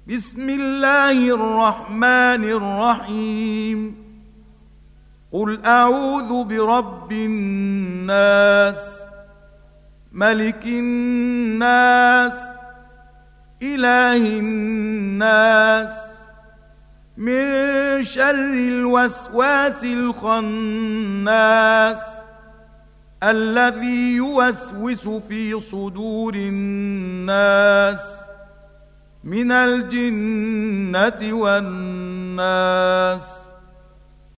بسم الله الرحمن الرحيم قل أعوذ برب الناس ملك الناس إله الناس من شر الوسواس الخناس الذي يوسوس في صدور الناس من الجنة والناس.